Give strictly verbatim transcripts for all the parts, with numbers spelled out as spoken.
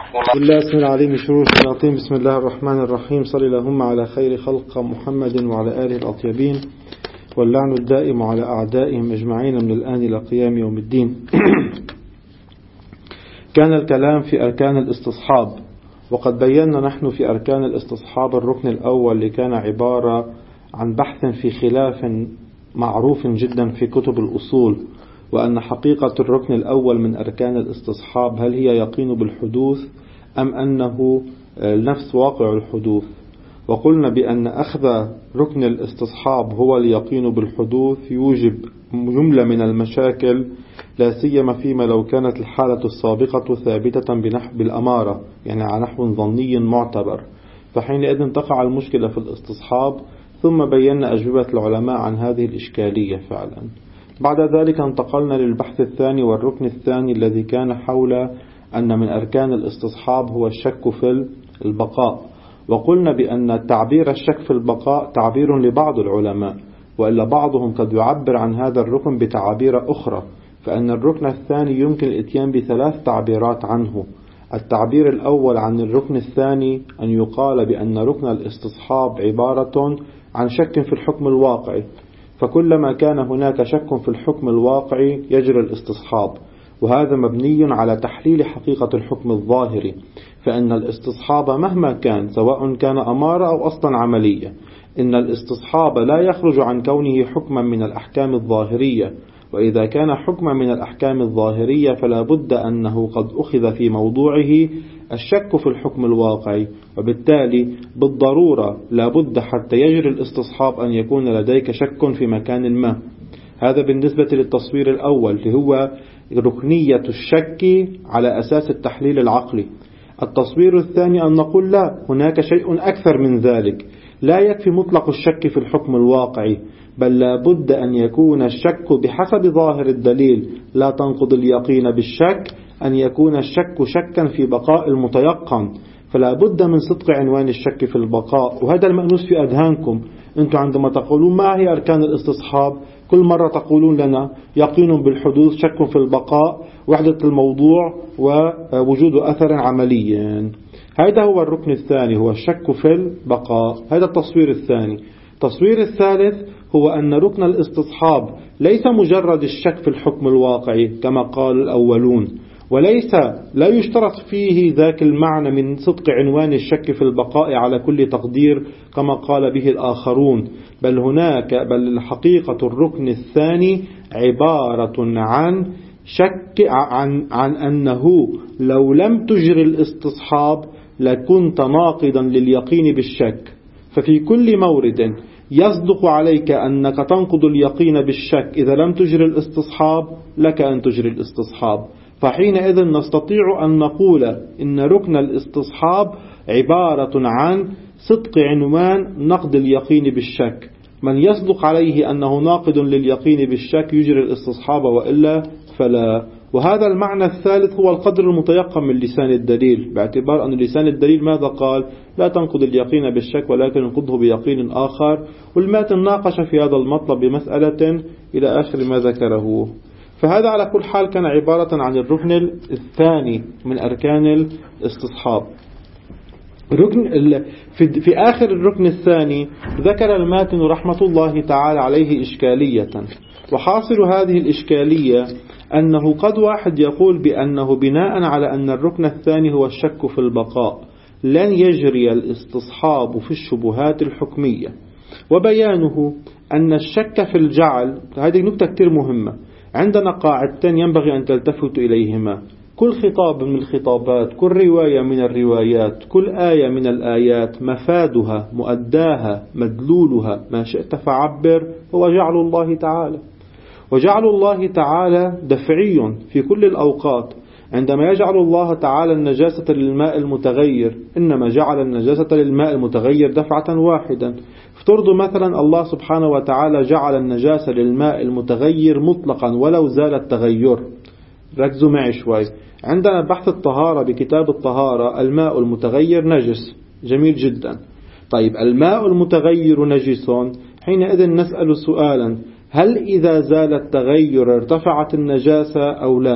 بالله اسم العليم من شرور الشياطين. بسم الله الرحمن الرحيم. صل اللهم على خير خلق محمد وعلى آله الأطيبين، واللعن الدائم على أعدائهم أجمعين من الآن إلى قيام يوم الدين. كان الكلام في أركان الاستصحاب، وقد بينا نحن في أركان الاستصحاب الركن الأول اللي كان عبارة عن بحث في خلاف معروف جدا في كتب الأصول، وأن حقيقة الركن الأول من أركان الاستصحاب هل هي يقين بالحدوث أم أنه نفس واقع الحدوث. وقلنا بأن أخذ ركن الاستصحاب هو اليقين بالحدوث يوجب جملة من المشاكل، لا سيما فيما لو كانت الحالة السابقة ثابتة بنحو بالأمارة، يعني على نحو ظني معتبر، فحينئذ تقع المشكلة في الاستصحاب. ثم بينا أجوبة العلماء عن هذه الإشكالية فعلا. بعد ذلك انتقلنا للبحث الثاني والركن الثاني الذي كان حول أن من أركان الاستصحاب هو الشك في البقاء، وقلنا بأن تعبير الشك في البقاء تعبير لبعض العلماء، وإلا بعضهم قد يعبر عن هذا الركن بتعابير أخرى، فأن الركن الثاني يمكن الإتيان بثلاث تعبيرات عنه. التعبير الأول عن الركن الثاني أن يقال بأن ركن الاستصحاب عبارة عن شك في الحكم الواقعي، فكلما كان هناك شك في الحكم الواقعي يجري الاستصحاب، وهذا مبني على تحليل حقيقة الحكم الظاهري، فإن الاستصحاب مهما كان سواء كان أمارة أو أصلا عملية، إن الاستصحاب لا يخرج عن كونه حكما من الأحكام الظاهرية، وإذا كان حكما من الأحكام الظاهرية فلا بد أنه قد أخذ في موضوعه الشك في الحكم الواقعي، وبالتالي بالضرورة لا بد حتى يجري الاستصحاب أن يكون لديك شك في مكان ما. هذا بالنسبة للتصوير الأول اللي هو ركنية الشك على أساس التحليل العقلي. التصوير الثاني أن نقول لا، هناك شيء أكثر من ذلك، لا يكفي مطلق الشك في الحكم الواقعي، بل لا بد أن يكون الشك بحسب ظاهر الدليل، لا تنقض اليقين بالشك أن يكون الشك شكا في بقاء المتيقن، فلا بد من صدق عنوان الشك في البقاء. وهذا المأنوس في أذهانكم. أنتم عندما تقولون ما هي أركان الاستصحاب كل مرة تقولون لنا يقين بالحدوث، شك في البقاء، وحدة الموضوع، ووجود أثر عملي. هذا هو الركن الثاني، هو الشك في البقاء. هذا التصوير الثاني. التصوير الثالث هو أن ركن الاستصحاب ليس مجرد الشك في الحكم الواقعي كما قال الأولون، وليس لا يشترط فيه ذاك المعنى من صدق عنوان الشك في البقاء على كل تقدير كما قال به الآخرون، بل هناك بل حقيقة الركن الثاني عبارة عن شك عن عن أنه لو لم تجري الاستصحاب لكنت ناقضا لليقين بالشك، ففي كل مورد يصدق عليك أنك تنقض اليقين بالشك إذا لم تجري الاستصحاب لك أن تجري الاستصحاب. فحينئذ نستطيع أن نقول إن ركن الاستصحاب عبارة عن صدق عنوان نقض اليقين بالشك. من يصدق عليه أنه ناقض لليقين بالشك يجري الاستصحاب، وإلا فلا. وهذا المعنى الثالث هو القدر المتيقن من لسان الدليل، باعتبار أن لسان الدليل ماذا قال؟ لا تنقض اليقين بالشك ولكن انقضه بيقين آخر، والماتن ناقش في هذا المطلب بمسألة إلى آخر ما ذكره. فهذا على كل حال كان عبارة عن الركن الثاني من أركان الاستصحاب. الركن في, في آخر الركن الثاني ذكر الماتن رحمة الله تعالى عليه إشكالية، وحاصل هذه الإشكالية أنه قد واحد يقول بأنه بناء على أن الركن الثاني هو الشك في البقاء لن يجري الاستصحاب في الشبهات الحكمية، وبيانه أن الشك في الجعل. هذه نكتة كتير مهمة. عندنا قاعدتين ينبغي أن تلتفتوا إليهما: كل خطاب من الخطابات، كل رواية من الروايات، كل آية من الآيات مفادها مؤداها مدلولها ما شئت فعبر هو جعل الله تعالى. وجعل الله تعالى دفعي في كل الأوقات. عندما يجعل الله تعالى النجاسة للماء المتغير إنما جعل النجاسة للماء المتغير دفعة واحدة. افترضوا مثلا الله سبحانه وتعالى جعل النجاسة للماء المتغير مطلقا ولو زال التغير. ركزوا معي شوي. عندنا بحث الطهارة بكتاب الطهارة الماء المتغير نجس، جميل جدا. طيب الماء المتغير نجس، حينئذ نسأل سؤالا: هل إذا زال التغير ارتفعت النجاسة أو لا؟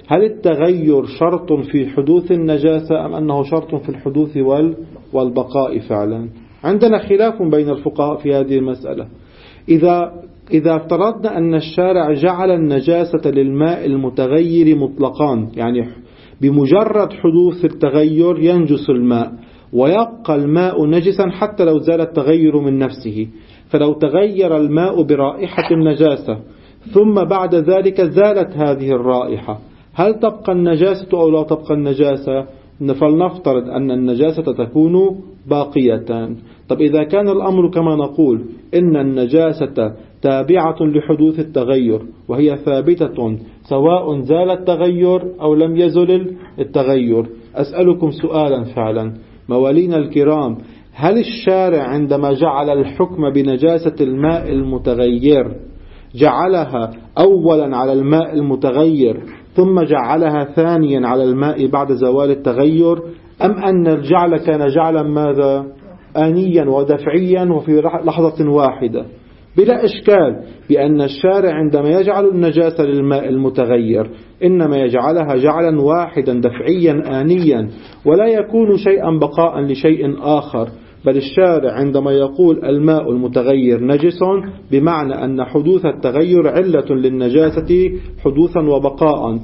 هل التغير شرط في حدوث النجاسة أم أنه شرط في الحدوث والبقاء فعلا؟ عندنا خلاف بين الفقهاء في هذه المسألة. إذا إذا افترضنا أن الشارع جعل النجاسة للماء المتغير مطلقان، يعني بمجرد حدوث التغير ينجس الماء ويبقى الماء نجسا حتى لو زال التغير من نفسه، فلو تغير الماء برائحة النجاسة ثم بعد ذلك زالت هذه الرائحة، هل تبقى النجاسة أو لا تبقى النجاسة؟ فلنفترض أن النجاسة تكون باقية. طب إذا كان الأمر كما نقول إن النجاسة تابعة لحدوث التغير وهي ثابتة سواء زال التغير أو لم يزل التغير، أسألكم سؤالا فعلا موالينا الكرام، هل الشارع عندما جعل الحكم بنجاسة الماء المتغير جعلها أولا على الماء المتغير ثم جعلها ثانيا على الماء بعد زوال التغير، أم أن الجعل كان جعلا ماذا آنيا ودفعيا وفي لحظة واحدة؟ بلا إشكال بأن الشارع عندما يجعل النجاسة للماء المتغير إنما يجعلها جعلا واحدا دفعيا آنيا، ولا يكون شيئا بقاء لشيء آخر، بل الشارع عندما يقول الماء المتغير نجس بمعنى أن حدوث التغير علة للنجاسة حدوثا وبقاء،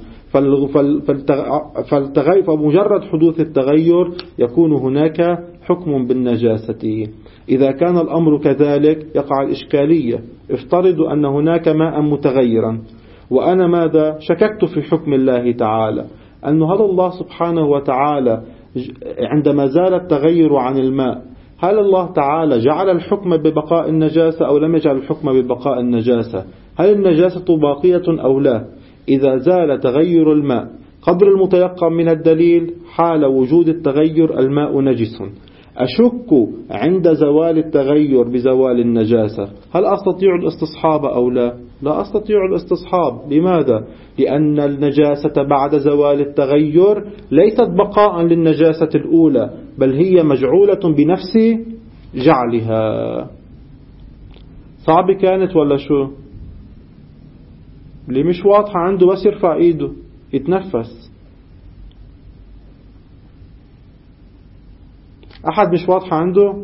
فمجرد حدوث التغير يكون هناك حكم بالنجاسة. إذا كان الأمر كذلك يقع الإشكالية. افترضوا أن هناك ماء متغيرا وأنا ماذا شككت في حكم الله تعالى، أنه هل الله سبحانه وتعالى عندما زال التغير عن الماء هل الله تعالى جعل الحكم ببقاء النجاسة أو لم يجعل الحكم ببقاء النجاسة؟ هل النجاسة باقية أو لا؟ إذا زال تغير الماء قدر المتيقن من الدليل حال وجود التغير الماء نجس، أشك عند زوال التغير بزوال النجاسة هل أستطيع الاستصحاب أو لا؟ لا أستطيع الاستصحاب. لماذا؟ لأن النجاسة بعد زوال التغير ليست بقاء للنجاسة الأولى، بل هي مجعولة بنفس جعلها. صعب كانت ولا شو؟ اللي مش واضحة عنده بس يرفع ايده يتنفس. أحد مش واضحة عنده؟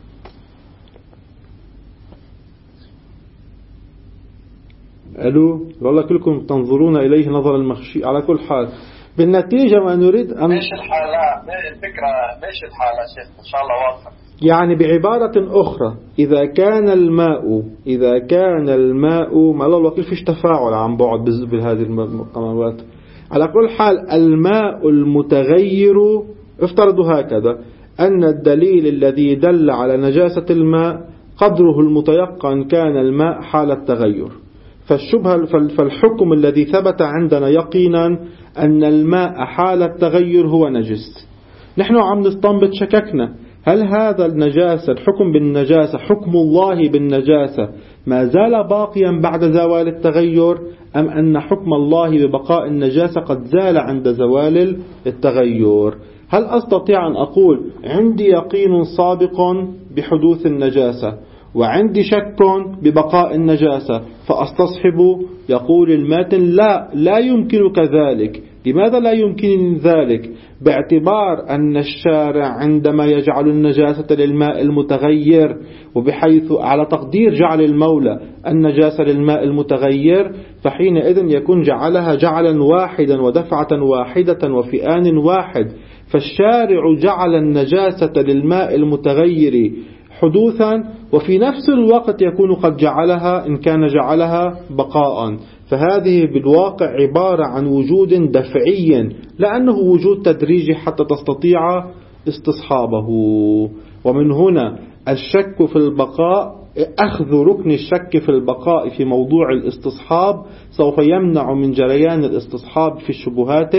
ألو والله كلكم تنظرون إليه نظر المخشي. على كل حال بالنتيجة ما نريد أن ماشي الحالة الفكرة ماشي الحالة شيخ إن شاء الله واضحة. يعني بعبارة أخرى إذا كان الماء إذا كان الماء ما الله الوكيل فيش تفاعل عن بعد بهذه القنوات. على كل حال الماء المتغير افترضوا هكذا أن الدليل الذي دل على نجاسة الماء قدره المتيقن كان الماء حال التغير، فالشبهة فالحكم الذي ثبت عندنا يقينا أن الماء حال التغير هو نجس. نحن عم نستنبط شككنا هل هذا النجاسة الحكم بالنجاسة حكم الله بالنجاسة ما زال باقيا بعد زوال التغير، أم أن حكم الله ببقاء النجاسة قد زال عند زوال التغير؟ هل أستطيع أن أقول عندي يقين سابق بحدوث النجاسة وعندي شك ببقاء النجاسة فأستصحب؟ يقول الماتن لا لا يمكن كذلك. لماذا لا يمكن ذلك؟ باعتبار أن الشارع عندما يجعل النجاسة للماء المتغير وبحيث على تقدير جعل المولى النجاسة للماء المتغير فحينئذ يكون جعلها جعلا واحدا ودفعة واحدة وفي آن واحد، فالشارع جعل النجاسة للماء المتغير حدوثا وفي نفس الوقت يكون قد جعلها إن كان جعلها بقاء، فهذه بالواقع عبارة عن وجود دفعي لأنه وجود تدريجي حتى تستطيع استصحابه. ومن هنا الشك في البقاء أخذ ركن الشك في البقاء في موضوع الاستصحاب سوف يمنع من جريان الاستصحاب في الشبهات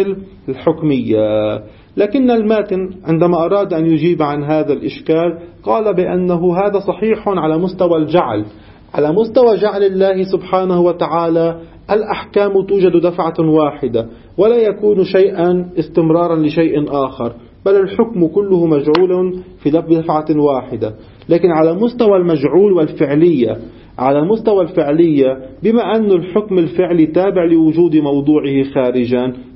الحكمية. لكن الماتن عندما أراد أن يجيب عن هذا الإشكال قال بأنه هذا صحيح على مستوى الجعل، على مستوى جعل الله سبحانه وتعالى الأحكام توجد دفعة واحدة ولا يكون شيئا استمرارا لشيء آخر، بل الحكم كله مجعول في دفعة واحدة. لكن على مستوى المجعول والفعلية على مستوى الفعلية بما أن الحكم الفعلي تابع لوجود موضوعه خارجا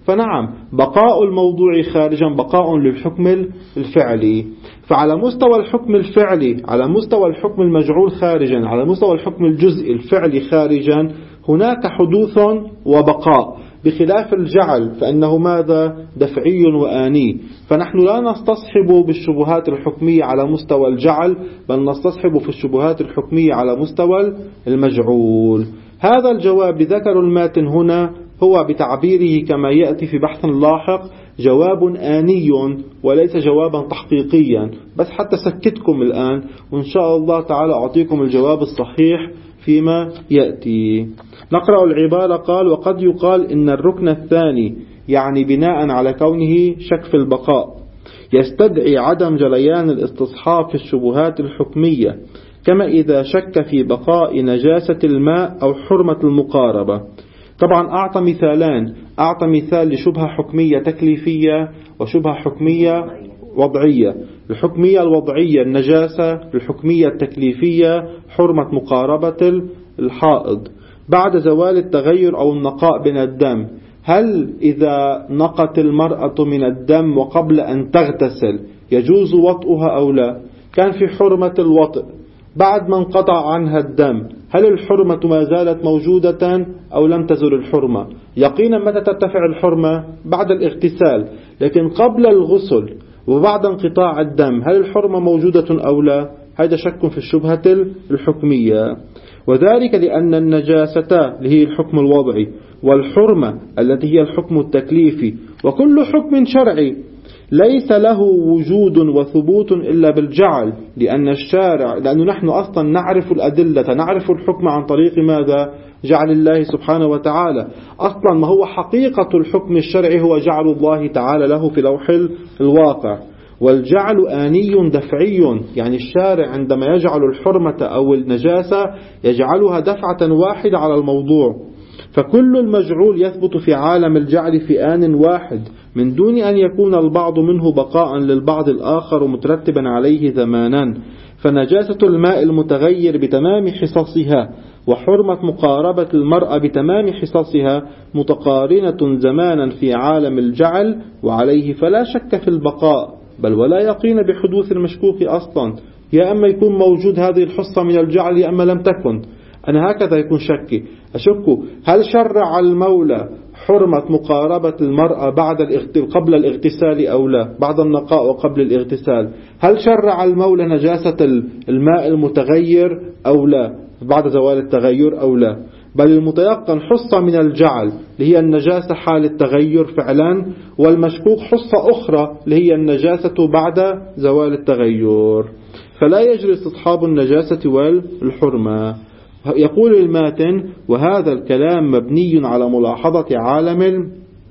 فنعم بقاء الموضوع خارجا بقاء للحكم الفعلي. فعلى مستوى الحكم الفعلي، على مستوى الحكم المجعول خارجا، على مستوى الحكم الجزئي الفعلي خارجا، هناك حدوث وبقاء، بخلاف الجعل فإنه ماذا؟ دفعي وآني. فنحن لا نستصحب بالشبهات الحكمية على مستوى الجعل، بل نستصحب في الشبهات الحكمية على مستوى المجعول. هذا الجواب لذكر الماتن هنا هو بتعبيره كما يأتي في بحث لاحق جواب آني وليس جوابا تحقيقيا، بس حتى سكتكم الآن، وإن شاء الله تعالى أعطيكم الجواب الصحيح فيما يأتي. نقرأ العبارة. قال: وقد يقال إن الركن الثاني، يعني بناء على كونه شك في البقاء، يستدعي عدم جريان الاستصحاب في الشبهات الحكمية، كما إذا شك في بقاء نجاسة الماء أو حرمة المقاربة. طبعا أعطى مثالان، أعطى مثال لشبهة حكمية تكليفية وشبهة حكمية وضعية. الحكمية الوضعية النجاسة، الحكمية التكليفية حرمة مقاربة الحائض. بعد زوال التغير أو النقاء من الدم، هل إذا نقت المرأة من الدم وقبل أن تغتسل يجوز وطئها أو لا؟ كان في حرمة الوطئ، بعد ما انقطع عنها الدم هل الحرمة ما زالت موجودة أو لم تزل الحرمة؟ يقينا متى ترتفع الحرمة؟ بعد الاغتسال، لكن قبل الغسل وبعد انقطاع الدم هل الحرمة موجودة أو لا؟ هذا شك في الشبهة الحكمية. وذلك لأن النجاسة اللي هي الحكم الوضعي والحرمة التي هي الحكم التكليفي وكل حكم شرعي ليس له وجود وثبوت إلا بالجعل، لأن الشارع، لأنه نحن أصلا نعرف الأدلة، نعرف الحكم عن طريق ماذا؟ جعل الله سبحانه وتعالى. أصلا ما هو حقيقة الحكم الشرعي هو جعل الله تعالى له في لوح الواقع. والجعل آني دفعي، يعني الشارع عندما يجعل الحرمة أو النجاسة يجعلها دفعة واحدة على الموضوع. فكل المجعول يثبت في عالم الجعل في آن واحد من دون أن يكون البعض منه بقاء للبعض الآخر مترتبا عليه زمانا. فنجاسة الماء المتغير بتمام حصصها وحرمة مقاربة المرأة بتمام حصصها متقارنة زمانا في عالم الجعل، وعليه فلا شك في البقاء بل ولا يقين بحدوث المشكوك أصلا. يا أما يكون موجود هذه الحصة من الجعل يا أما لم تكن. أنا هكذا يكون شكي، أشك هل شرع المولى حرمة مقاربة المرأة بعد قبل الاغتسال أو لا، بعد النقاء وقبل الاغتسال؟ هل شرع المولى نجاسة الماء المتغير أو لا بعد زوال التغير أو لا؟ بل المتيقن حصة من الجعل اللي هي النجاسة حال التغير فعلا، والمشكوك حصة أخرى اللي هي النجاسة بعد زوال التغير. فلا يجري استصحاب النجاسة والحرمة. يقول الماتن: وهذا الكلام مبني على ملاحظة عالم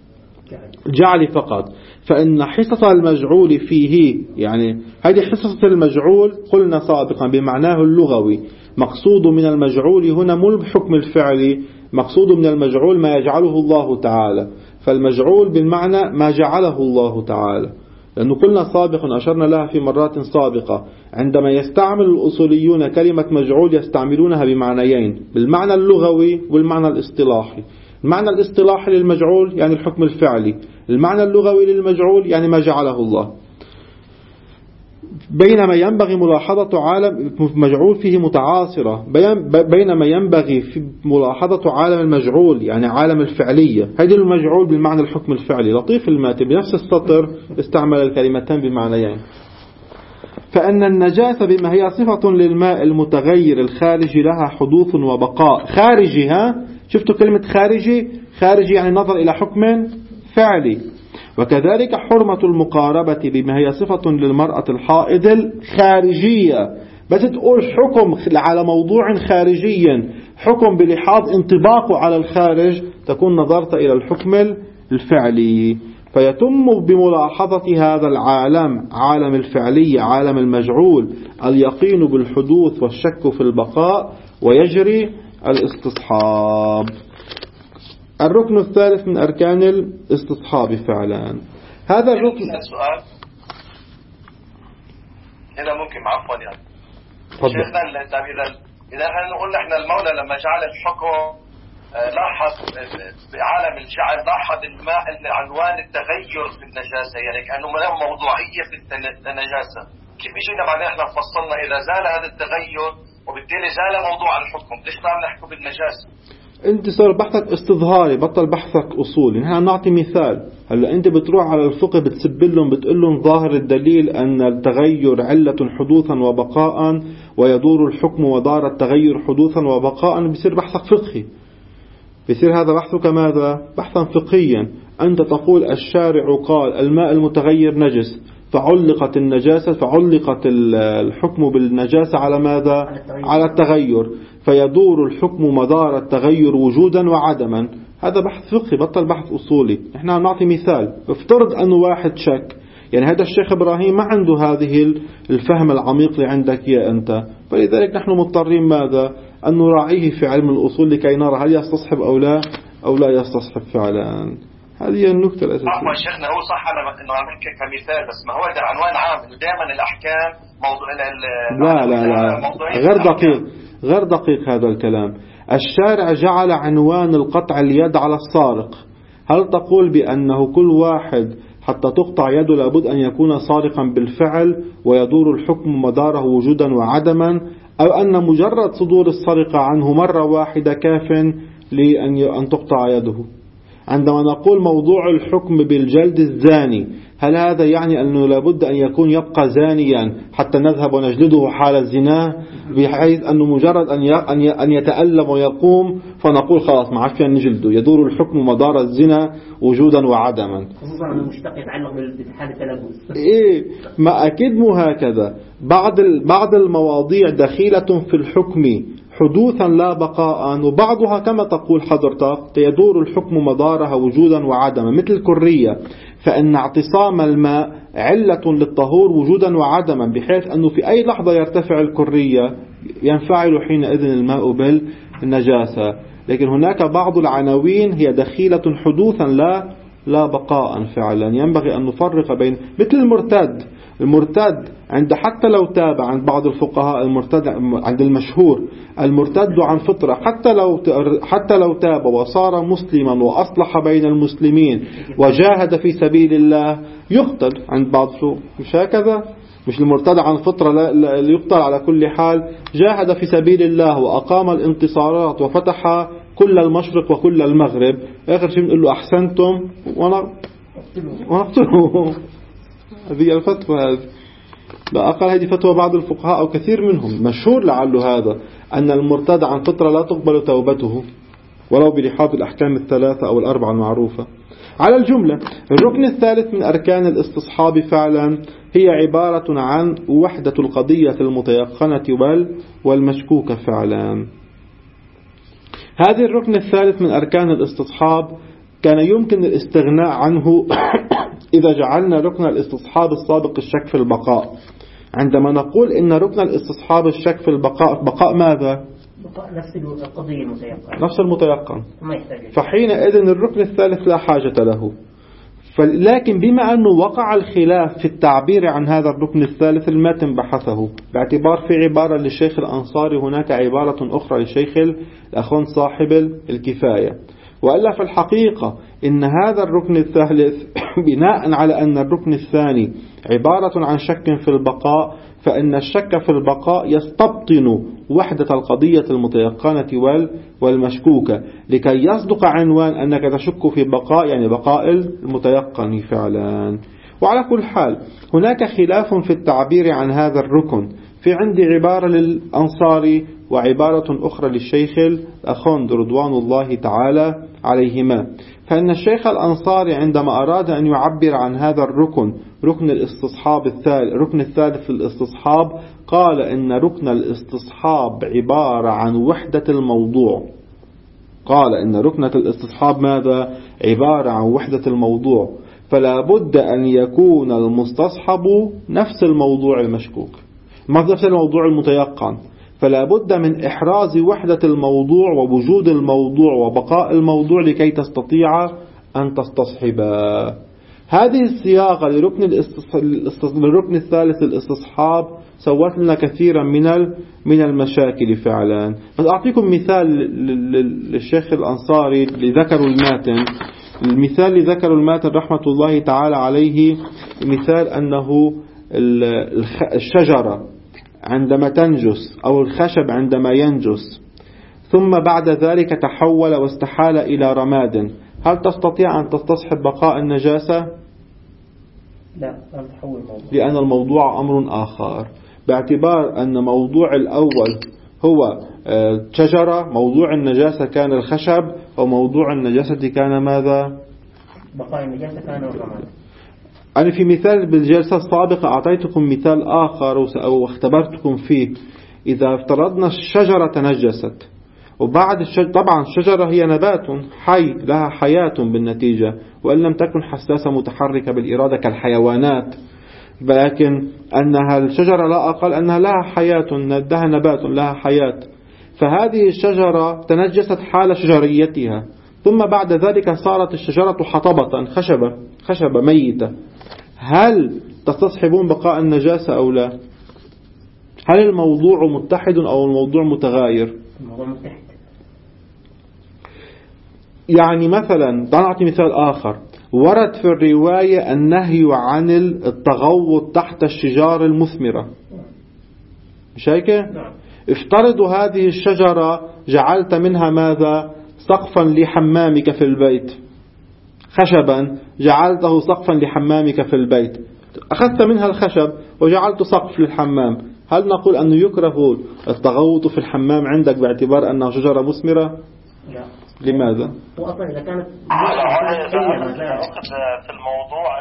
الجعل فقط، فإن حصص المجعول فيه، يعني هذه حصص المجعول قلنا سابقا بمعناه اللغوي، مقصود من المجعول هنا مو الحكم الفعلي، مقصود من المجعول ما يجعله الله تعالى. فالمجعول بالمعنى ما جعله الله تعالى، لأنه قلنا سابقا أشرنا لها في مرات سابقة، عندما يستعمل الأصوليون كلمة مجعول يستعملونها بمعنيين، بالمعنى اللغوي والمعنى الاصطلاحي. المعنى الاصطلاحي للمجعول يعني الحكم الفعلي، المعنى اللغوي للمجعول يعني ما جعله الله. بينما ينبغي ملاحظة عالم مجعول فيه متعاصرة، بينما ينبغي في ملاحظة عالم المجعول يعني عالم الفعلية. هذه المجعول بالمعنى الحكم الفعلي. لطيف الماتن بنفس السطر استعمل الكلمتين بمعنيين. فأن النجاسة بما هي صفة للماء المتغير الخارجي لها حدوث وبقاء. خارجي، ها شفتوا كلمة خارجي؟ خارجي يعني نظر إلى حكم فعلي. وكذلك حرمة المقاربة بما هي صفة للمرأة الحائض الخارجية. بس تقول حكم على موضوع خارجي، حكم بلحاظ انطباقه على الخارج، تكون نظرت إلى الحكم الفعلي. فيتم بملاحظة هذا العالم، عالم الفعلي، عالم المجعول، اليقين بالحدوث والشك في البقاء، ويجري الاستصحاب. الركن الثالث من أركان الاستصحاب فعلا. هذا الركن. سؤال إذا ممكن، عفوا يعني شيخنا، إذا إذا إذا نقول إحنا المولى لما جعل الحكم لاحظ بعالم الجعل لاحظ الماء عنوان التغير في النجاسة، يعني كأنه موضوعية في النجاسة. كيف اجينا بعدين احنا فصلنا إذا زال هذا التغير وبالتالي زال موضوع الحكم، ليش ما نحكم بالنجاسة؟ انت صار بحثك استظهاري، بطل بحثك اصولي. نحن نعطي مثال. هلا انت بتروح على الفقه بتسب لهم بتقول لهم ظاهر الدليل ان التغير علة حدوثا وبقاء ويدور الحكم ودار التغير حدوثا وبقاء، بيصير بحثك فقهي، بيصير هذا بحثك ماذا؟ بحثا فقهيا. انت تقول الشارع قال الماء المتغير نجس، فعلقت النجاسة فعلقت الحكم بالنجاسة على ماذا؟ على التغير، فيدور الحكم مدار التغير وجودا وعدما. هذا بحث فقهي، بطل بحث أصولي. احنا نعطي مثال. افترض أنه واحد شك، يعني هذا الشيخ إبراهيم ما عنده هذه الفهم العميق اللي عندك يا أنت، فلذلك نحن مضطرين ماذا؟ أن نراعيه في علم الأصول لكي نرى هل يستصحب أو لا أو لا يستصحب فعلا. هذه النقطة الأساسية. عفوا شيخنا، هو صح أنا إنه عمل كمثال، بس ما هو ده عنوان عام إنه دائما الأحكام موضوع لا لا لا غير دقيق، غير دقيق هذا الكلام. الشارع جعل عنوان القطع اليد على السارق. هل تقول بأنه كل واحد حتى تقطع يده لابد أن يكون سارقا بالفعل ويدور الحكم مداره وجودا وعدما، أو أن مجرد صدور السرقة عنه مرة واحدة كاف لأن أن تقطع يده؟ عندما نقول موضوع الحكم بالجلد الزاني، هل هذا يعني أنه لابد أن يكون يبقى زانيا حتى نذهب ونجلده حال الزنا، بحيث أنه مجرد أن يتألم ويقوم فنقول خلاص ما عاد نجلده؟ يدور الحكم مدار الزنا وجودا وعدما. خصوصا المشتق يتعلق بحالة التلبس. إيه، ما أكيد مو هكذا. بعض بعض المواضيع دخيلة في الحكم حدوثا لا بقاء، وبعضها كما تقول حضرتك يدور الحكم مدارها وجودا وعدما، مثل الكرية، فإن اعتصام الماء علة للطهور وجودا وعدما، بحيث أنه في أي لحظة يرتفع الكرية ينفعل حينئذ الماء بالنجاسة. لكن هناك بعض العناوين هي دخيلة حدوثا لا لا بقاء فعلا. ينبغي أن نفرق بين مثل المرتد. المرتد عند حتى لو تاب عند بعض الفقهاء، المرتد عند المشهور المرتد عن فطرة حتى لو حتى لو تاب وصار مسلما وأصلح بين المسلمين وجاهد في سبيل الله يقتل عند بعض الفقهاء. مش هكذا؟ مش المرتد عن فطرة لا يقتل على كل حال؟ جاهد في سبيل الله وأقام الانتصارات وفتح كل المشرق وكل المغرب، آخر شيء بنقول له أحسنتم ونقتله. هذه الفتوى، هذه لا أقل هذه فتوى بعض الفقهاء أو كثير منهم، مشهور لعله هذا، أن المرتد عن فطرة لا تقبل توبته ولو بلحاظ الأحكام الثلاثة أو الأربعة المعروفة. على الجملة، الركن الثالث من أركان الاستصحاب فعلا هي عبارة عن وحدة القضية المتيقنة والمشكوكة فعلا. هذه الركن الثالث من أركان الاستصحاب كان يمكن الاستغناء عنه إذا جعلنا ركن الاستصحاب السابق الشك في البقاء. عندما نقول إن ركن الاستصحاب الشك في البقاء، بقاء ماذا؟ بقاء نفس القضية المتيقن، نفس المتيقن، فحينئذ الركن الثالث لا حاجة له. لكن بما أنه وقع الخلاف في التعبير عن هذا الركن الثالث المتن بحثه، باعتبار في عبارة للشيخ الأنصاري هناك عبارة أخرى للشيخ الأخون صاحب الكفاية، وإلا في الحقيقة إن هذا الركن الثالث بناء على أن الركن الثاني عبارة عن شك في البقاء، فإن الشك في البقاء يستبطن وحدة القضية المتيقنة والمشكوكة، لكي يصدق عنوان أنك تشك في بقاء، يعني بقاء المتيقن فعلا. وعلى كل حال هناك خلاف في التعبير عن هذا الركن، في عندي عبارة للأنصاري وعبارة أخرى للشيخ الأخون رضوان الله تعالى عليهما. فإن الشيخ الأنصاري عندما أراد أن يعبر عن هذا الركن، ركن الاستصحاب الثالث، ركن الثالث في الاستصحاب، قال إن ركن الاستصحاب عبارة عن وحدة الموضوع. قال إن ركنة الاستصحاب ماذا؟ عبارة عن وحدة الموضوع، فلا بد أن يكون المستصحب نفس الموضوع المشكوك، نفس الموضوع المتيقن، فلا بد من إحراز وحدة الموضوع ووجود الموضوع وبقاء الموضوع لكي تستطيع أن تستصحبه. هذه الصياغة لركن, الاستص... لركن الثالث الاستصحاب سوت لنا كثيرا من من المشاكل فعلا. بس أعطيكم مثال للشيخ الأنصاري اللي ذكروا الماتن. المثال اللي ذكروا الماتن رحمة الله تعالى عليه مثال أنه الشجرة عندما تنجس أو الخشب عندما ينجس ثم بعد ذلك تحول واستحال إلى رماد، هل تستطيع أن تستصحب بقاء النجاسة؟ لا، لن تحول الموضوع، لأن الموضوع أمر آخر، باعتبار أن موضوع الأول هو شجرة، موضوع النجاسة كان الخشب، وموضوع النجاسة كان ماذا؟ بقاء النجاسة كان الرماد. أنا في مثال بالجلسة السابقة أعطيتكم مثال آخر واختبرتكم فيه. إذا افترضنا الشجرة تنجست وبعد الشجرة، طبعا الشجرة هي نبات حي لها حياة بالنتيجة، وإن لم تكن حساسة متحركة بالإرادة كالحيوانات، لكن أنها الشجرة لا أقل أنها لها حياة، ندها نبات لها حياة. فهذه الشجرة تنجست حال شجريتها، ثم بعد ذلك صارت الشجرة حطبة خشبة خشبة ميتة، هل تستصحبون بقاء النجاسة أو لا؟ هل الموضوع متحد أو الموضوع متغاير؟ الموضوع متحد. يعني مثلا نعطي مثال آخر، ورد في الرواية النهي عن التغوط تحت الشجار المثمرة، مش هيك؟ افترضوا هذه الشجرة جعلت منها ماذا؟ سقفا لحمامك في البيت، خشبا جعلته سقفا لحمامك في البيت، أخذت منها الخشب وجعلت سقف للحمام، هل نقول أنه يكره التغوط في الحمام عندك باعتبار أنها شجرة مثمرة؟ لا. لماذا؟ وأصلا إذا كانت أخذ في الموضوع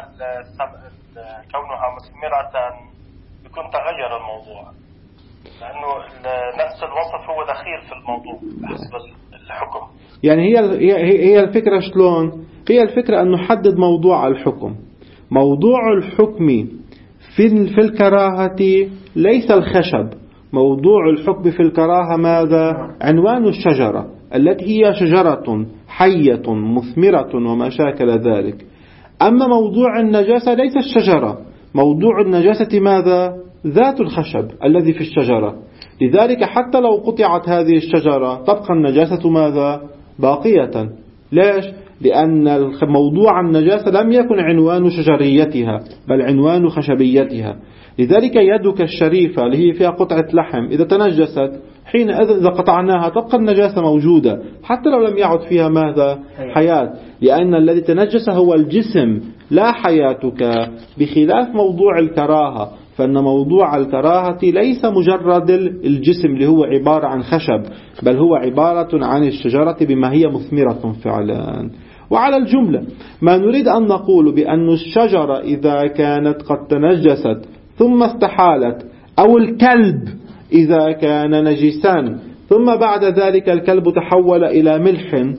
كونها مثمرة يكون تغير الموضوع، لأنه نفس الوصف هو دخيل في الموضوع بحسب الحكم. يعني هي هي الفكرة شلون؟ هي الفكرة أن نحدد موضوع الحكم. موضوع الحكم في في الكراهة ليس الخشب، موضوع الحكم في الكراهة ماذا؟ عنوان الشجرة التي هي شجرة حية مثمرة وما شاكل ذلك. أما موضوع النجاسة ليس الشجرة، موضوع النجاسة ماذا؟ ذات الخشب الذي في الشجرة. لذلك حتى لو قطعت هذه الشجرة تبقى النجاسة ماذا؟ باقية. ليش؟ لأن موضوع النجاسة لم يكن عنوان شجريتها بل عنوان خشبيتها. لذلك يدك الشريفة اللي هي فيها قطعة لحم إذا تنجست حينئذ إذا قطعناها تبقى النجاسة موجودة حتى لو لم يعد فيها ماذا؟ حياة، لأن الذي تنجس هو الجسم لا حياتك، بخلاف موضوع الكراهة، فإن موضوع الكراهة ليس مجرد الجسم اللي هو عبارة عن خشب، بل هو عبارة عن الشجرة بما هي مثمرة فعلا. وعلى الجملة ما نريد أن نقول بأن الشجرة إذا كانت قد تنجست ثم استحالت، أو الكلب إذا كان نجسا ثم بعد ذلك الكلب تحول إلى ملح،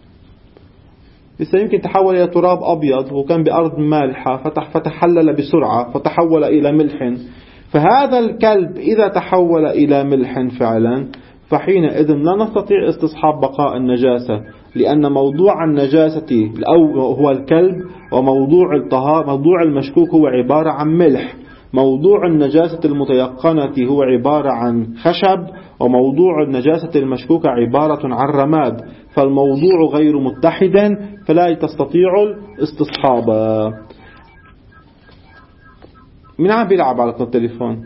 يمكن تحول إلى تراب أبيض وكان بأرض مالحة فتح فتحلل بسرعة فتحول إلى ملح، فهذا الكلب إذا تحول إلى ملح فعلا فحينئذ لا نستطيع استصحاب بقاء النجاسة، لأن موضوع النجاسة هو الكلب، وموضوع الطهارة موضوع المشكوك هو عبارة عن ملح، موضوع النجاسة المتيقنة هو عبارة عن خشب، وموضوع النجاسة المشكوكة عبارة عن رماد، فالموضوع غير متحد فلا تستطيع الاستصحاب. من عم بيلعب على التليفون؟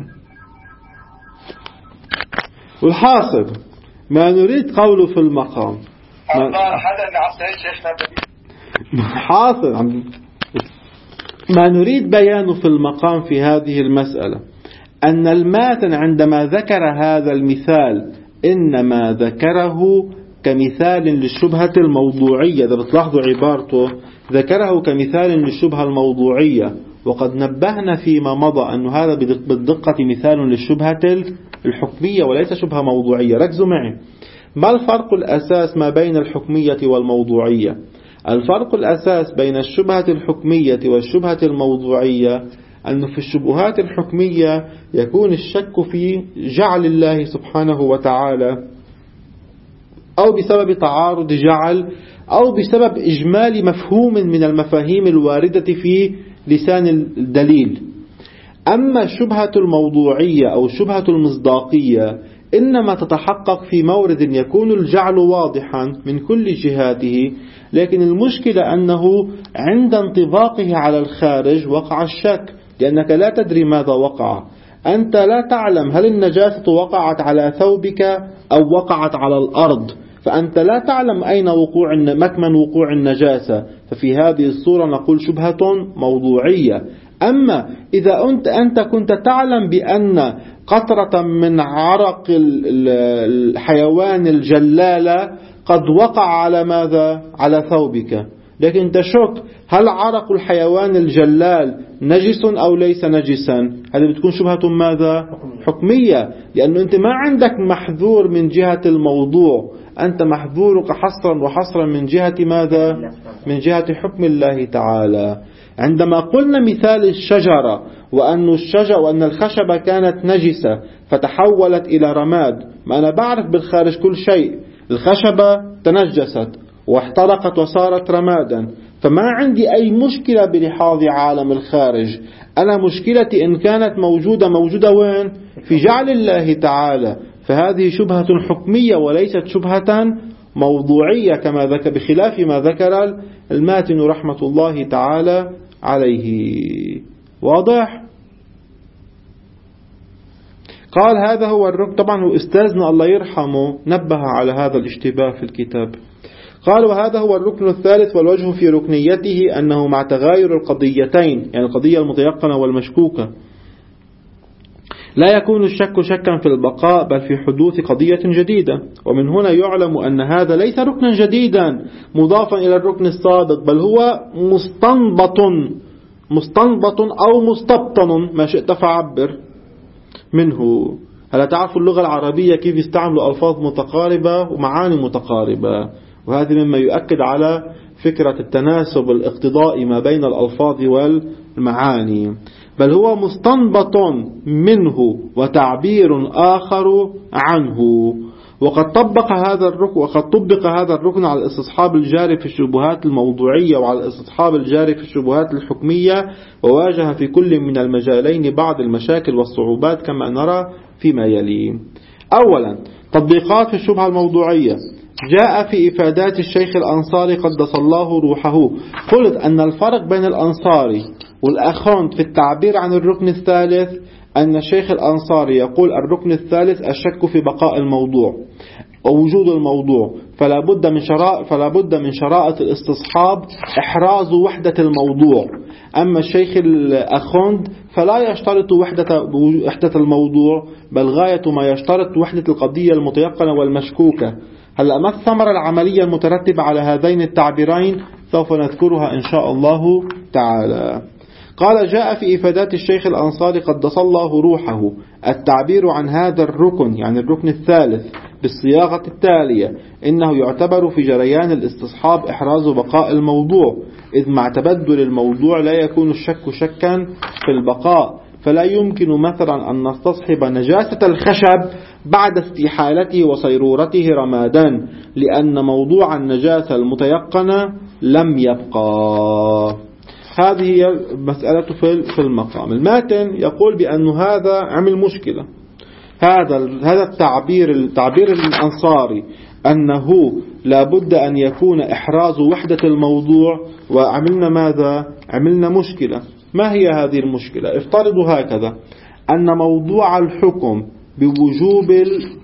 والحاصل ما نريد قوله في المقام حاصل ما نريد بيانه في المقام في هذه المسألة أن الماتن عندما ذكر هذا المثال إنما ذكره كمثال للشبهة الموضوعية. إذا بتلاحظوا عبارته ذكره كمثال للشبهة الموضوعية، وقد نبهنا فيما مضى أن هذا بالدقة مثال للشبهة الحكمية وليس شبهة موضوعية. ركزوا معي، ما الفرق الأساس ما بين الحكمية والموضوعية؟ الفرق الأساس بين الشبهة الحكمية والشبهة الموضوعية أنه في الشبهات الحكمية يكون الشك في جعل الله سبحانه وتعالى أو بسبب تعارض جعل أو بسبب إجمال مفهوم من المفاهيم الواردة في لسان الدليل. أما الشبهة الموضوعية أو الشبهة المصداقية إنما تتحقق في مورد يكون الجعل واضحا من كل جهاته، لكن المشكلة أنه عند انطباقه على الخارج وقع الشك، لأنك لا تدري ماذا وقع. أنت لا تعلم هل النجاسة وقعت على ثوبك أو وقعت على الأرض، فأنت لا تعلم أين وقوع مكمن وقوع النجاسة، ففي هذه الصورة نقول شبهة موضوعية. أما إذا أنت, أنت كنت تعلم بأن قطرة من عرق الحيوان الجلالة قد وقع على ماذا؟ على ثوبك، لكن تشك هل عرق الحيوان الجلال نجس أو ليس نجسا، هذه بتكون شبهة ماذا؟ حكمية، لأنه أنت ما عندك محذور من جهة الموضوع، أنت محذورك حصرا وحصرا من جهة ماذا؟ من جهة حكم الله تعالى. عندما قلنا مثال الشجرة وأن الشجرة وأن الخشبة كانت نجسة فتحولت إلى رماد، ما أنا بعرف بالخارج كل شيء، الخشبة تنجست واحترقت وصارت رمادا، فما عندي أي مشكلة بلحاظ عالم الخارج. أنا مشكلتي إن كانت موجودة موجودة وين؟ في جعل الله تعالى، فهذه شبهة حكمية وليست شبهة موضوعية كما ذكر، بخلاف ما ذكر الماتن رحمة الله تعالى عليه. واضح؟ قال هذا هو الركن. طبعا هو أستاذنا الله يرحمه نبه على هذا الاشتباه في الكتاب. قال وهذا هو الركن الثالث، والوجه في ركنيته أنه مع تغاير القضيتين، يعني القضية المتيقنة والمشكوكة، لا يكون الشك شكا في البقاء بل في حدوث قضية جديدة. ومن هنا يعلم أن هذا ليس ركنا جديدا مضافا إلى الركن السابق، بل هو مستنبط مستنبط أو مستبطن ما شئت فعبر منه. هل تعرف اللغة العربية كيف يستعملوا ألفاظ متقاربة ومعاني متقاربة، وهذا مما يؤكد على فكرة التناسب الاقتضائي ما بين الألفاظ والمعاني. بل هو مستنبط منه وتعبير آخر عنه. وقد طبق هذا الركن وقد طبق هذا الركن على الاستصحاب الجاري في الشبهات الموضوعية وعلى الاستصحاب الجاري في الشبهات الحكمية، وواجه في كل من المجالين بعض المشاكل والصعوبات كما نرى فيما يلي. أولا تطبيقات في الشبهة الموضوعية. جاء في إفادات الشيخ الأنصاري قدس الله روحه قلت أن الفرق بين الأنصاري والأخوند في التعبير عن الركن الثالث أن الشيخ الأنصاري يقول الركن الثالث الشك في بقاء الموضوع ووجود الموضوع، فلا بد من شرائط فلا بد من شرائط الاستصحاب إحراز وحدة الموضوع. أما الشيخ الأخوند فلا يشترط وحدة وحدة الموضوع، بل غاية ما يشترط وحدة القضية المتيقنة والمشكوكة. هلأ ما الثمرة العملية المترتبة على هذين التعبيرين سوف نذكرها إن شاء الله تعالى. قال جاء في إفادات الشيخ الأنصاري قدس الله روحه التعبير عن هذا الركن، يعني الركن الثالث، بالصياغة التالية: إنه يعتبر في جريان الاستصحاب إحراز بقاء الموضوع، إذ مع تبدل الموضوع لا يكون الشك شكا في البقاء، فلا يمكن مثلا أن نستصحب نجاسة الخشب بعد استحالته وصيرورته رمادا، لأن موضوع النجاسة المتيقنة لم يبقى. هذه هي مسألة في المقام. الماتن يقول بأن هذا عمل مشكلة، هذا هذا التعبير التعبير الأنصاري أنه لا بد أن يكون إحراز وحدة الموضوع، وعملنا ماذا؟ عملنا مشكلة. ما هي هذه المشكلة؟ افترضوا هكذا أن موضوع الحكم بوجوب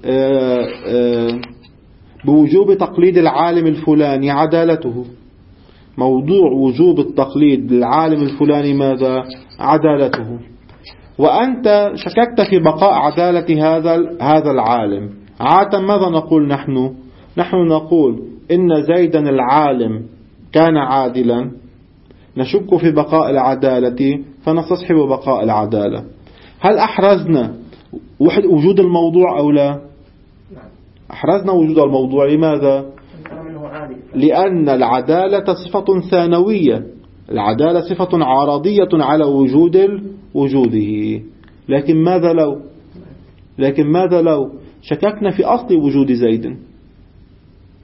بوجوب تقليد العالم الفلاني عدالته. موضوع وجوب التقليد للعالم الفلاني ماذا؟ عدالته. وأنت شككت في بقاء عدالة هذا هذا العالم. عادة ماذا نقول نحن؟ نحن نقول إن زيدا العالم كان عادلا، نشك في بقاء العدالة فنستصحب بقاء العدالة. هل أحرزنا وجود الموضوع أو لا؟ أحرزنا وجود الموضوع. لماذا؟ لأن العدالة صفة ثانوية، العدالة صفة عارضية على وجود وجوده. لكن ماذا لو لكن ماذا لو شككنا في أصل وجود زيد؟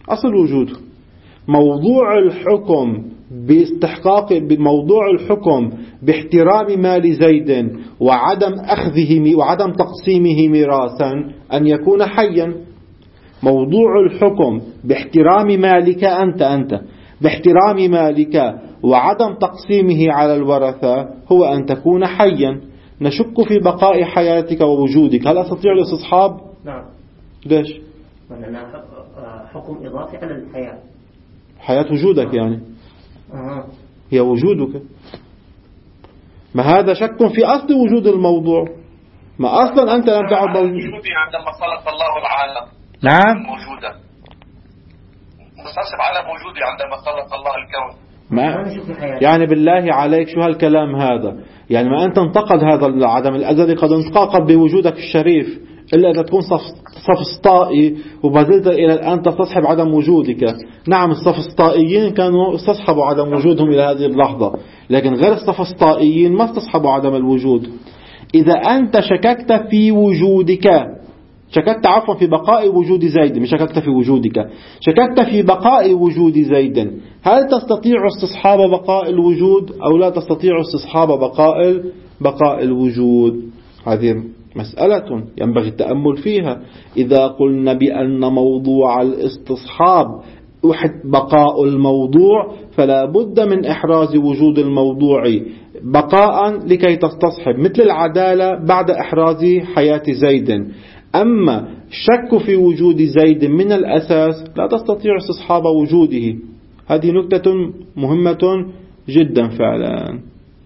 أصل وجوده. موضوع الحكم باستحقاق بموضوع الحكم باحترام مال زيد وعدم أخذه وعدم تقسيمه ميراثا أن يكون حيا. موضوع الحكم باحترام مالك أنت أنت باحترام مالك وعدم تقسيمه على الورثة هو أن تكون حيا. نشك في بقاء حياتك ووجودك، هل أستطيع الاستصحاب؟ نعم. ليش؟ لأنها حكم إضافي على الحياة. حياة وجودك يعني آه. هي وجودك. ما هذا شك في أصل وجود الموضوع، ما أصلا أنت لم تعد موجود. وجودي عندما خلق الله العالم نعم موجودا، مستصحب على وجودي عندما خلق الله الكون. ما يعني بالله عليك شو هالكلام هذا؟ يعني ما أنت انتقد هذا العدم الأزلي قد انتقد بوجودك الشريف، إلا إذا تكون صفسطائي وبزلت إلى الآن تستصحب عدم وجودك. نعم الصفسطائيين كانوا استصحبوا عدم وجودهم إلى هذه اللحظة، لكن غير الصفسطائيين ما استصحبوا عدم الوجود. إذا أنت شككت في وجودك، شككت عفوا في بقاء وجود زيد، مش شككت في وجودك، شككت في بقاء وجود زيد، هل تستطيع استصحاب بقاء الوجود أو لا تستطيع استصحاب بقاء بقاء الوجود؟ هذه مسألة ينبغي التأمل فيها. إذا قلنا بأن موضوع الاستصحاب بقاء الموضوع فلا بد من إحراز وجود الموضوع بقاء لكي تستصحب، مثل العدالة بعد إحراز حياة زيد. أما شك في وجود زيد من الأساس لا تستطيع استصحاب وجوده. هذه نكتة مهمة جدا فعلا.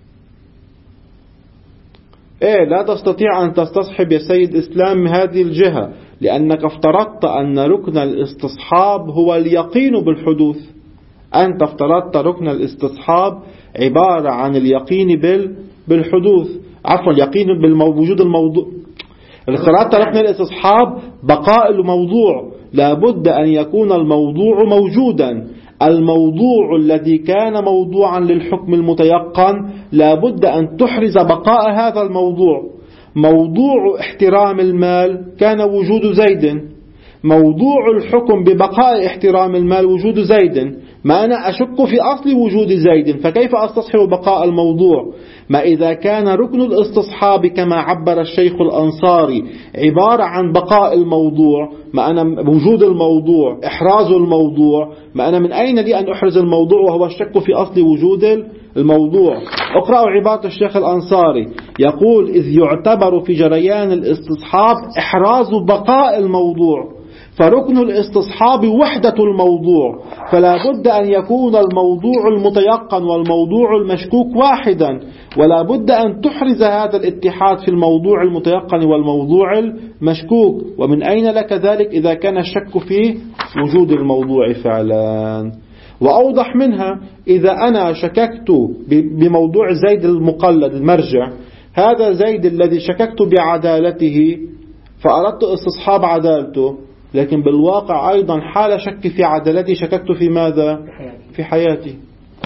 إيه لا تستطيع أن تستصحب يا سيد إسلام هذه الجهة، لأنك افترضت أن ركن الاستصحاب هو اليقين بالحدوث. أنت افترضت ركن الاستصحاب عبارة عن اليقين بالحدوث، عفوا اليقين بالوجود الموضوع. افترضت ركن الاستصحاب بقاء الموضوع، لابد أن يكون الموضوع موجودا. الموضوع الذي كان موضوعا للحكم المتيقن لابد أن تحرز بقاء هذا الموضوع. موضوع احترام المال كان وجود زيد، موضوع الحكم ببقاء احترام المال وجود زيد. ما أنا أشك في أصل وجود زيد، فكيف أستصحب بقاء الموضوع؟ ما إذا كان ركن الاستصحاب كما عبر الشيخ الأنصاري عبارة عن بقاء الموضوع، ما أنا وجود الموضوع إحراز الموضوع، ما أنا من أين لي أن أحرز الموضوع وهو الشك في أصل وجود الموضوع؟ اقرأوا عبارة الشيخ الأنصاري يقول: إذ يعتبر في جريان الاستصحاب إحراز بقاء الموضوع، فركن الاستصحاب وحدة الموضوع، فلا بد أن يكون الموضوع المتيقن والموضوع المشكوك واحدا، ولا بد أن تحرز هذا الاتحاد في الموضوع المتيقن والموضوع المشكوك. ومن أين لك ذلك إذا كان الشك في وجود الموضوع فعلا؟ وأوضح منها، إذا أنا شككت بموضوع زيد المقلد المرجع، هذا زيد الذي شككت بعدالته فأردت استصحاب عدالته، لكن بالواقع أيضا حال شك في عدالتي شككت في ماذا؟ في حياتي.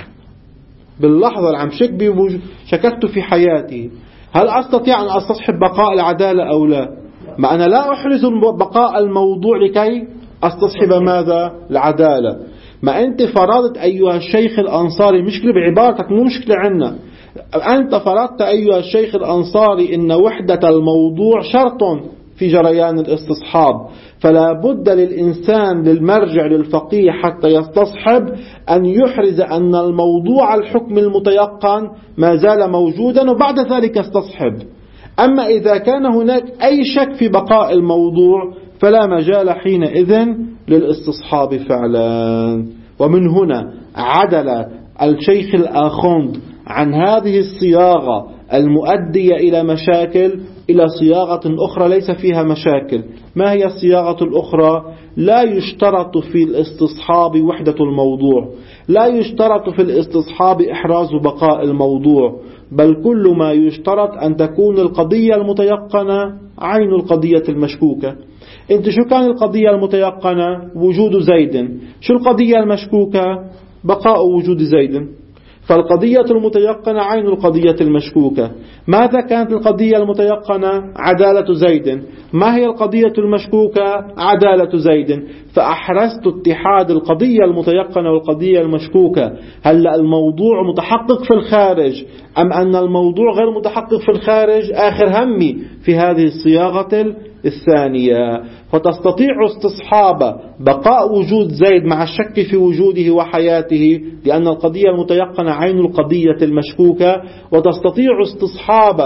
باللحظة اللي عم شك بوجود شككت في حياتي، هل أستطيع أن أستصحب بقاء العدالة أو لا؟ ما أنا لا أحرز بقاء الموضوع لكي أستصحب ماذا؟ العدالة. ما أنت فرضت أيها الشيخ الأنصاري، مشكلة بعبارتك مو مشكلة عنا، أنت فرضت أيها الشيخ الأنصاري إن وحدة الموضوع شرط في جريان الاستصحاب، فلا بد للإنسان للمرجع للفقيه حتى يستصحب أن يحرز أن الموضوع الحكم المتيقن ما زال موجودا وبعد ذلك يستصحب. أما إذا كان هناك أي شك في بقاء الموضوع فلا مجال حينئذ للاستصحاب فعلا. ومن هنا عدل الشيخ الآخوند عن هذه الصياغة المؤدية إلى مشاكل إلى صياغة أخرى ليس فيها مشاكل. ما هي الصياغة الأخرى؟ لا يشترط في الاستصحاب وحدة الموضوع، لا يشترط في الاستصحاب إحراز بقاء الموضوع، بل كل ما يشترط أن تكون القضية المتيقنة عين القضية المشكوكة. انت شو كان القضية المتيقنة؟ وجود زيد. شو القضية المشكوكة؟ بقاء وجود زيد. فالقضية المتيقنة عين القضية المشكوكة. ماذا كانت القضية المتيقنة؟ عدالة زيد. ما هي القضية المشكوكة؟ عدالة زيد. فأحرزت اتحاد القضية المتيقنة والقضية المشكوكة. هل الموضوع متحقق في الخارج أم أن الموضوع غير متحقق في الخارج؟ آخر همي في هذه الصياغة الثانية. فتستطيع استصحاب بقاء وجود زيد مع الشك في وجوده وحياته، لأن القضية المتيقنة عين القضية المشكوكة، وتستطيع استصحاب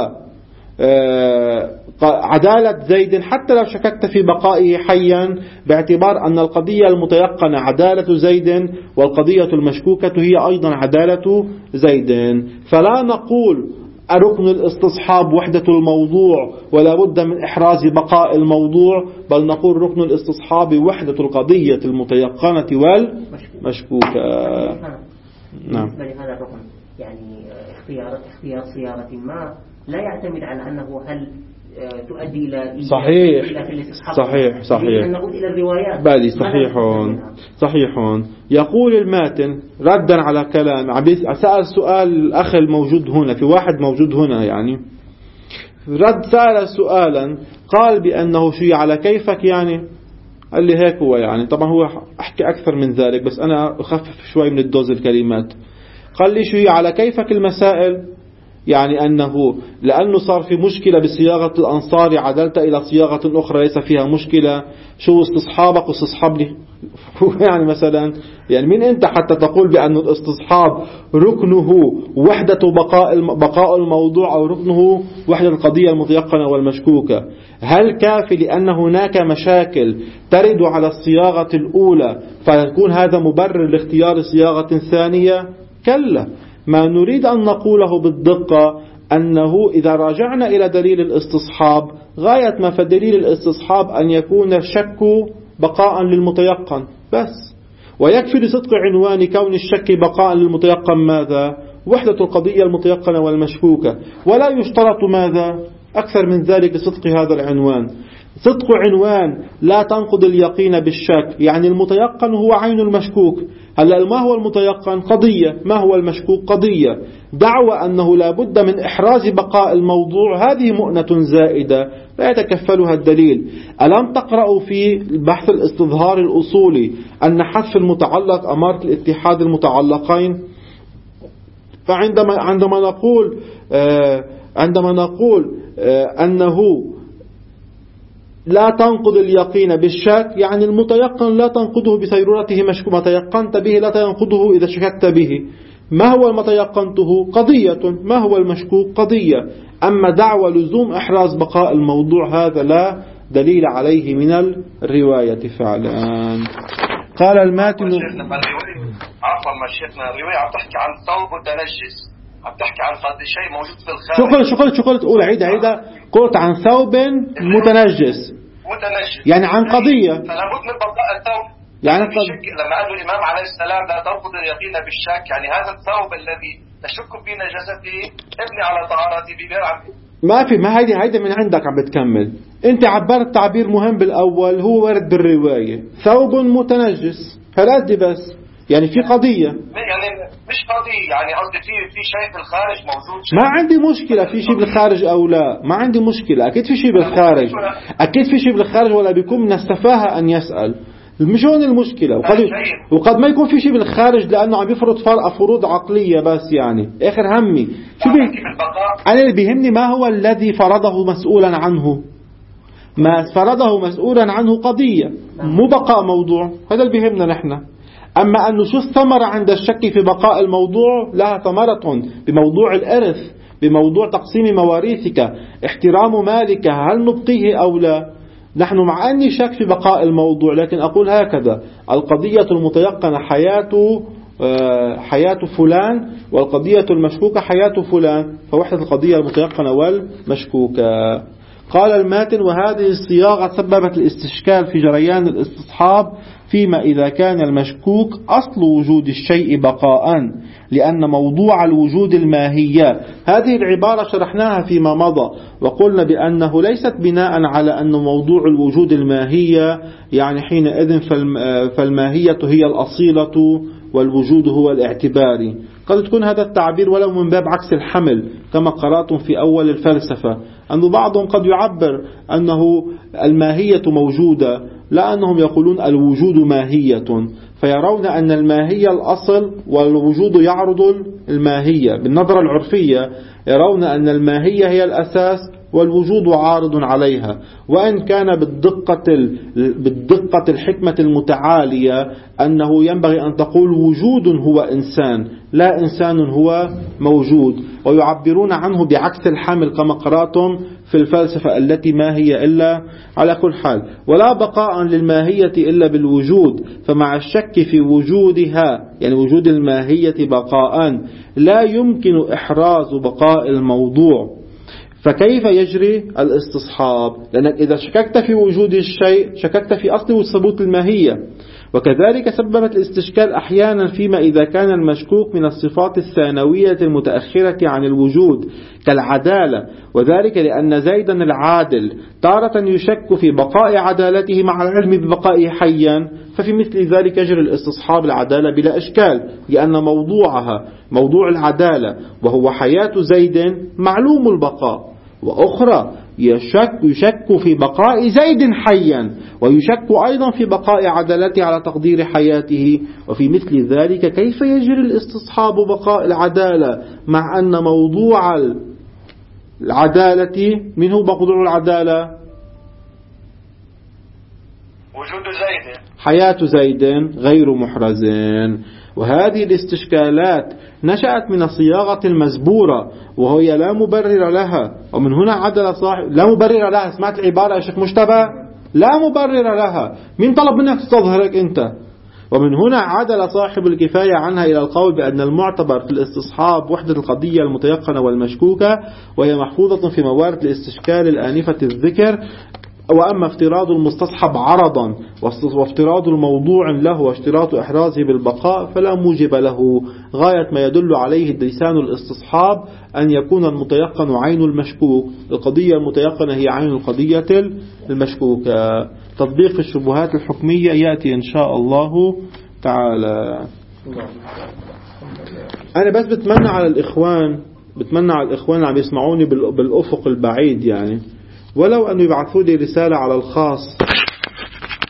عدالة زيد حتى لو شككت في بقائه حيا، باعتبار أن القضية المتيقنة عدالة زيد والقضية المشكوكة هي أيضا عدالة زيد. فلا نقول ركن الاستصحاب وحدة الموضوع ولا بد من إحراز بقاء الموضوع، بل نقول ركن الاستصحاب وحدة القضية المتيقنة والمشكوكة. نعم. بالنسبة لهذا الركن يعني اختيار اختيار صياغة ما لا يعتمد على أنه هل تؤدي إلى صحيح إلى صحيح صحيح نقول إلى الروايات بالي صحيح صحيح. يقول الماتن ردا على كلام عبيس، سأل سؤال الأخ الموجود هنا، في واحد موجود هنا يعني رد سأل سؤالا قال بأنه شيء على كيفك، يعني قال لي هيك هو يعني. طبعا هو أحكي أكثر من ذلك بس أنا أخفف شوي من الدوز الكلمات. قال لي شيء على كيفك المسائل، يعني أنه لأنه صار في مشكلة بصياغة الأنصار عدلت إلى صياغة أخرى ليس فيها مشكلة، شو استصحابك واستصحابني يعني مثلا يعني من أنت حتى تقول بأن الاستصحاب ركنه وحدة بقاء بقاء الموضوع أو ركنه وحدة القضية المتيقنة والمشكوكة؟ هل كافي لأن هناك مشاكل ترد على الصياغة الأولى فيكون هذا مبرر لاختيار صياغة ثانية؟ كلا. ما نريد أن نقوله بالدقة أنه إذا راجعنا إلى دليل الاستصحاب غاية ما في دليل الاستصحاب أن يكون الشك بقاء للمتيقن بس، ويكفي لصدق عنوان كون الشك بقاء للمتيقن ماذا؟ وحدة القضية المتيقنة والمشكوكة، ولا يشترط ماذا؟ أكثر من ذلك لصدق هذا العنوان. صدق عنوان لا تنقض اليقين بالشك، يعني المتيقن هو عين المشكوك. هلا ما هو المتيقن؟ قضية. ما هو المشكوك؟ قضية. دعوى أنه لا بد من إحراز بقاء الموضوع هذه مؤنة زائدة لا يتكفلها الدليل. ألم تقرأوا في البحث الاستظهار الأصولي أن حذف المتعلق أمارة الاتحاد المتعلقين؟ فعندما عندما نقول آه عندما نقول آه أنه لا تنقض اليقين بالشك، يعني المتيقن لا تنقضه بسيرورته مشكوك، ما تيقنت به لا تنقضه إذا شككت به. ما هو ما تيقنته؟ قضية. ما هو المشكوك؟ قضية. أما دعوى لزوم إحراز بقاء الموضوع هذا لا دليل عليه من الرواية فعلا. قال الماتن عفوا ما شيخنا الرواية عم تحكي عن ثوب متنجس، عم تحكي عن فضل شيء موجود في الخارج. شو قلت شو قلت شو قلت قول عيد عيد قلت عن ثوب متنجس متنجس يعني عن قضية، فلا بد من بقاء الثوب. يعني قد... لما قال الإمام عليه السلام لا تنقض اليقين بالشك، يعني هذا الثوب الذي تشك في نجاسته ابني على طهارته ببيع. ما في ما هيدي هيدي من عندك عم بتكمل. انت عبرت تعبير مهم بالأول هو ورد بالرواية ثوب متنجس، فلادي بس يعني في قضية، يعني مش قضية، يعني قصدي في في شيء في الخارج موجود شيء. ما عندي مشكلة في شيء بالخارج أو لا، ما عندي مشكلة، أكيد في شيء بالخارج، أكيد في شيء بالخارج، ولا بيكون من السفاهة أن يسأل، مش هون المشكلة. وقد, وقد ما يكون في شيء بالخارج لأنه عم يفرض فرق فروض عقلية بس، يعني آخر همي شو بي... أنا اللي بيهمني ما هو الذي فرضه مسؤولا عنه، ما فرضه مسؤولا عنه قضية مو بقاء موضوع، هذا اللي بيهمنا نحن. أما أنه شو الثمرة عند الشك في بقاء الموضوع؟ لها ثمرة بموضوع الإرث، بموضوع تقسيم مواريثك، احترام مالك، هل نبقيه أو لا؟ نحن مع أني شك في بقاء الموضوع، لكن أقول هكذا: القضية المتيقنة حياة حياة فلان، والقضية المشكوكة حياة فلان، فوحدة القضية المتيقنة والمشكوكة. قال الماتن: وهذه الصياغة سببت الاستشكال في جريان الاستصحاب فيما إذا كان المشكوك أصل وجود الشيء بقاء، لأن موضوع الوجود الماهية. هذه العبارة شرحناها فيما مضى، وقلنا بأنه ليست بناء على أن موضوع الوجود الماهية يعني حينئذ فالماهية هي الأصيلة والوجود هو الاعتباري، قد تكون هذا التعبير ولو من باب عكس الحمل كما قرأتم في أول الفلسفة، أن بعضهم قد يعبر أنه الماهية موجودة، لا أنهم يقولون الوجود ماهية، فيرون أن الماهية الأصل والوجود يعرض الماهية. بالنظرة العرفية يرون أن الماهية هي الأساس والوجود عارض عليها، وإن كان بالدقة بالدقة الحكمة المتعالية أنه ينبغي أن تقول وجود هو إنسان لا إنسان هو موجود، ويعبرون عنه بعكس الحمل كما قرأتم في الفلسفة التي ما هي إلا على كل حال. ولا بقاء للماهية إلا بالوجود، فمع الشك في وجودها يعني وجود الماهية بقاء لا يمكن إحراز بقاء الموضوع. فكيف يجري الاستصحاب؟ لأنك إذا شككت في وجود الشيء شككت في أصل ثبوت الماهية. وكذلك سببت الاستشكال أحيانا فيما إذا كان المشكوك من الصفات الثانوية المتأخرة عن الوجود كالعدالة، وذلك لأن زيدا العادل تارة يشك في بقاء عدالته مع العلم ببقائه حيا، ففي مثل ذلك يجري الاستصحاب العدالة بلا إشكال، لأن موضوعها موضوع العدالة وهو حياة زيد معلوم البقاء. وأخرى يشك, يشك في بقاء زيد حيا، ويشك أيضا في بقاء عدالته على تقدير حياته. وفي مثل ذلك كيف يجري الاستصحاب بقاء العدالة مع أن موضوع العدالة منه موضوع العدالة وجود زيد حياة زيد غير محرزين. وهذه الاستشكالات نشأت من الصياغة المزبورة وهي لا مبرر لها، ومن هنا عدل صاحب لا مبرر لها. سمعت العبارة يا شيخ مجتبى؟ لا مبرر لها. مين طلب منك تستظهرك أنت؟ ومن هنا عدل صاحب الكفاية عنها إلى القول بأن المعتبر في الاستصحاب وحدة القضية المتيقنة والمشكوكة، وهي محفوظة في موارد الاستشكال الآنفة الذكر. وأما افتراض المستصحب عرضا وافتراض الموضوع له واشتراط إحرازه بالبقاء فلا موجب له. غاية ما يدل عليه لسان الاستصحاب أن يكون المتيقن عين المشكوك، القضية المتيقنة هي عين القضية المشكوكة. تطبيق الشبهات الحكمية يأتي إن شاء الله تعالى. أنا بس بتمنى على الإخوان بتمنى على الإخوان اللي عم يسمعوني بالأفق البعيد يعني ولو أن يبعثوا لي رسالة على الخاص